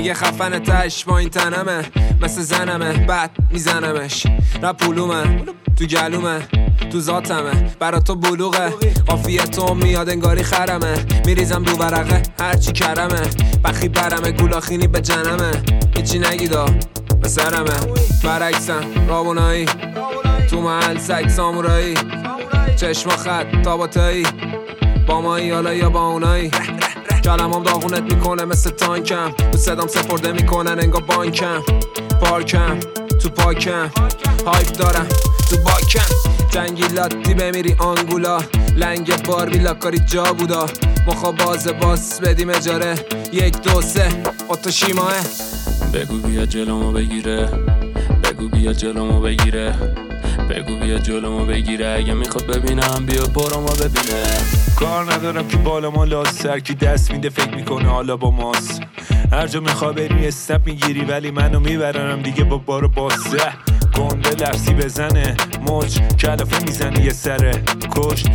میگه خفن تش با این تنمه، مثل زنمه بعد میزنمش. رپولومه تو گلومه تو ذاتمه، برا تو بلوغه قافیه تو میاد انگاری خرمه. میریزم رو ورقه هرچی کرمه، بخی برمه گولاخینی به جنمه. هیچی نگیدا به سرمه، برعکسم رابونایی تو محل سگ سامورایی. چشما خط تاباتایی با مایی حالا یا با اونایی. کلمام داغونت میکنه مثل تانکم، تو صدام سپرده میکنن انگار بانکم. پارکم تو پاکم هایپ دارم تو باکم. جنگی لاتی بمیری آنگولا، لنگ باربی لاکاری جا بودا. مخا باز بدیم اجاره 1 2 3 اتوشیماه. بگو بیا جلومو بگیره، بگو بیا جلومو بگیره، بگو بیا جلومو بگیره. اگه میخواد ببینم بیا برامو ببینه. کار ندارم که بالا ما لاست، هر کی دست میده فکر میکنه حالا با ماست. هر جا میخوای بری اسنپ میگیری ولی منو میبرنم دیگه با بارو باسه. گنده لفظی بزنه موج کلافه میزنه یه سره کشت.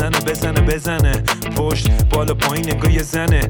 بزنه پشت بالا پایین انگار یه زنه.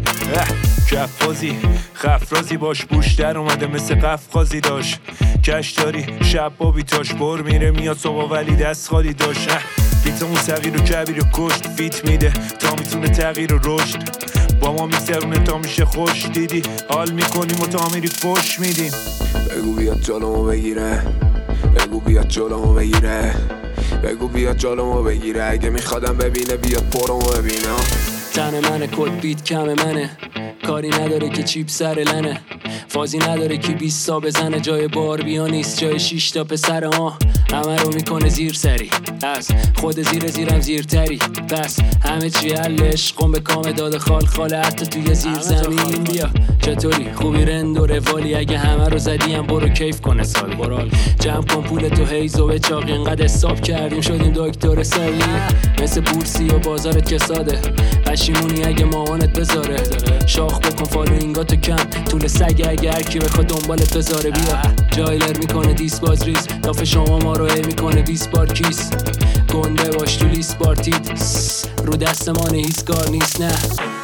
کفازی خفرازی باش بوش در اومده مثل قفقازی داشت. کشتاری شب با بیتاش بر میره میاد صبح ولی دست خالی داشت. بیت اون صغیر و کبیر و کشت فیت میده تا میتونه تغییر و رشد. با ما میگذرونه تا میشه خوش. دیدی حال میکنیم و تا میری فش میدیم. بگو بیاد جلومو بگیره، بگو بیاد جلومو بگیره، بگو بیاد جلومو بگیره. اگه میخوادم ببینه بیاد پرمو ببینه. تن منه کد بیت کم منه، کاری نداره که چیپ سر لنه. فازی نداره که 20 تا بزنه، جای باربیا نیست جای 6 تا پسر. همه رو میکنه زیر سری، از خود زیرم زیرتری. پس همه چی حل عشقم به کام داده خال حتی توی زیر زمین. بیا چطوری خوبی رند و روالی، اگه همه رو زدیم برو کیف کنه سال برال. جمع کن پول تو هیزو به چاقی، اینقدر حساب کردیم شدیم دکتر سالی. مثل بورسی و بازارت که ساده، پشیمونی اگه مامانت بذاره. شاخ بکن فالوینگاتو کم طول سگ اگه هرکی بخواد دنبالت بذاره. بیا جایلر میکنه دیس باز ریز، داف شما ما رو میکنه 20 بار کیس. گنده باش تو لیست بارتید رو دست ما هیچ کار نیست. نه